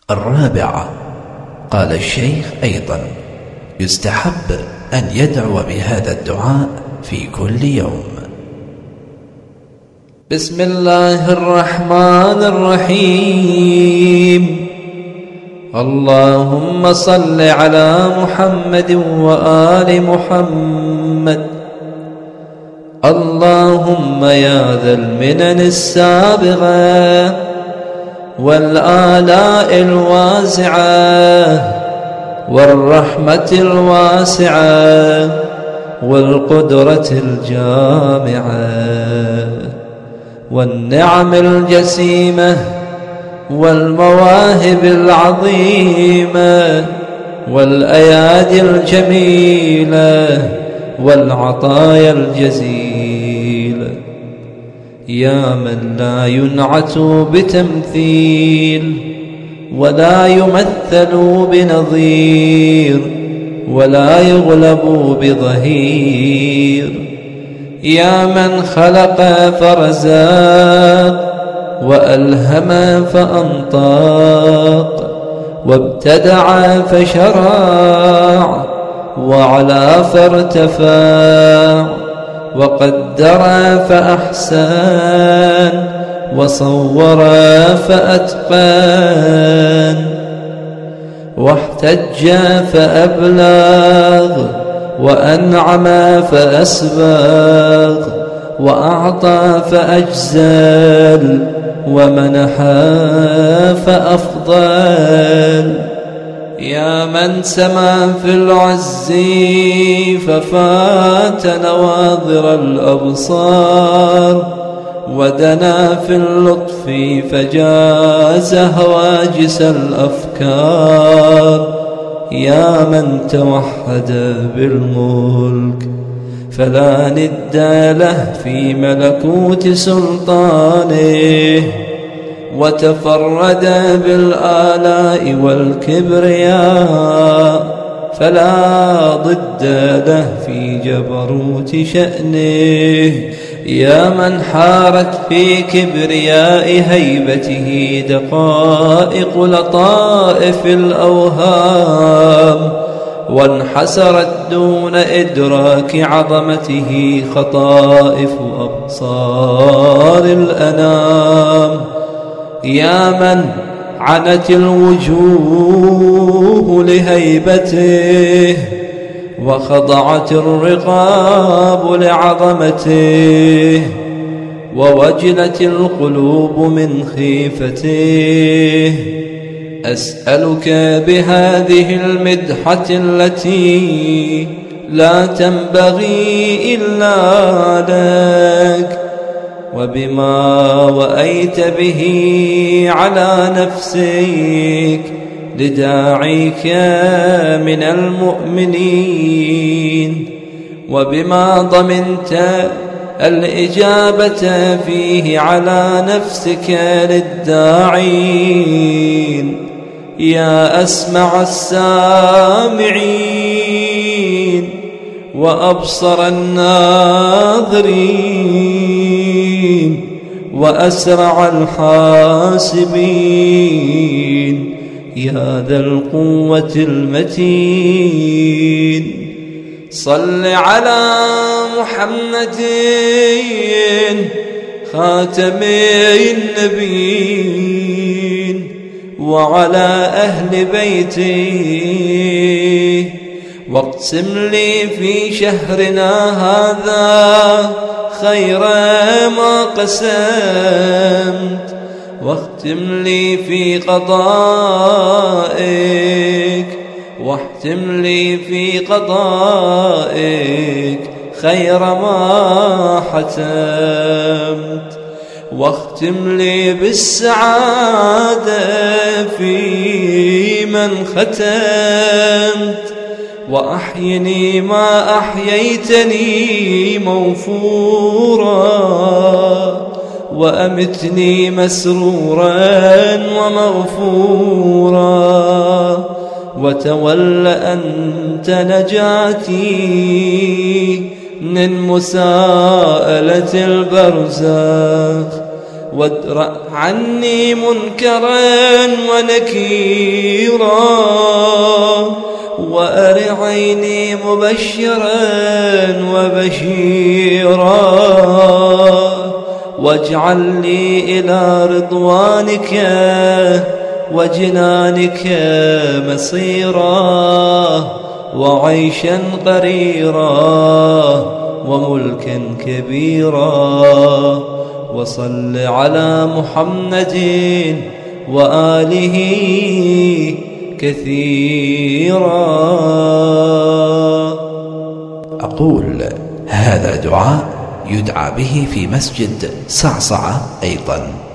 الرابعة، قال الشيخ أيضا: يستحب أن يدعو بهذا الدعاء في كل يوم. بسم الله الرحمن الرحيم. اللهم صل على محمد وآل محمد. اللهم يا ذا المنن السابغة والآلاء الواسعة والرحمة الواسعة والقدرة الجامعة والنعم الجسيمة والمواهب العظيمة والأيادي الجميلة والعطايا الجزيلة، يا من لا ينعت بتمثيل ولا يمثل بنظير ولا يغلب بظهير، يا من خلق فرزاق وألهم فأنطاق وابتدع فشرع وعلى فارتفع وقدر فأحسن وصور فأتقن واحتج فأبلغ وأنعم فأسبغ وأعطى فأجزل ومنح فأفضل، يا من سما في العز ففات نواظر الأبصار ودنا في اللطف فجاز هواجس الأفكار، يا من توحد بالملك فلا ند له في ملكوت سلطانه وتفرد بالآلاء والكبرياء فلا ضد له في جبروت شأنه، يا من حارت في كبرياء هيبته دقائق لطائف الأوهام وانحسرت دون إدراك عظمته خطائف أبصار الأنام، يا من عنت الوجوه لهيبته وخضعت الرقاب لعظمته ووجلت القلوب من خيفته، أسألك بهذه المدحة التي لا تنبغي إلا لك وبما وأيت به على نفسك لداعيك من المؤمنين وبما ضمنت الإجابة فيه على نفسك للداعين، يا أسمع السامعين وأبصر الناظرين وأسرع الحاسبين، يا ذا القوة المتين. صل على محمد خاتم النبيين وعلى أهل بيته، واقسم لي في شهرنا هذا خير ما قسمت، واختم لي في قضائك واختم لي في قضائك خير ما حتمت، واختم لي بالسعادة في من ختمت، وأحيني ما أحييتني موفورا، وأمتني مسرورا ومغفورا، وتول أنت نجاتي من مساءلة البرزخ، وادرأ عني منكرا ونكيرا وأر عيني مبشرا وبشيرا واجعل لي إلى رضوانك وجنانك مصيرا وعيشا قريرا وملكا كبيرا وصل على محمد وآله كثيرا. أقول هذا دعاء يدعى به في مسجد صعصعة أيضا.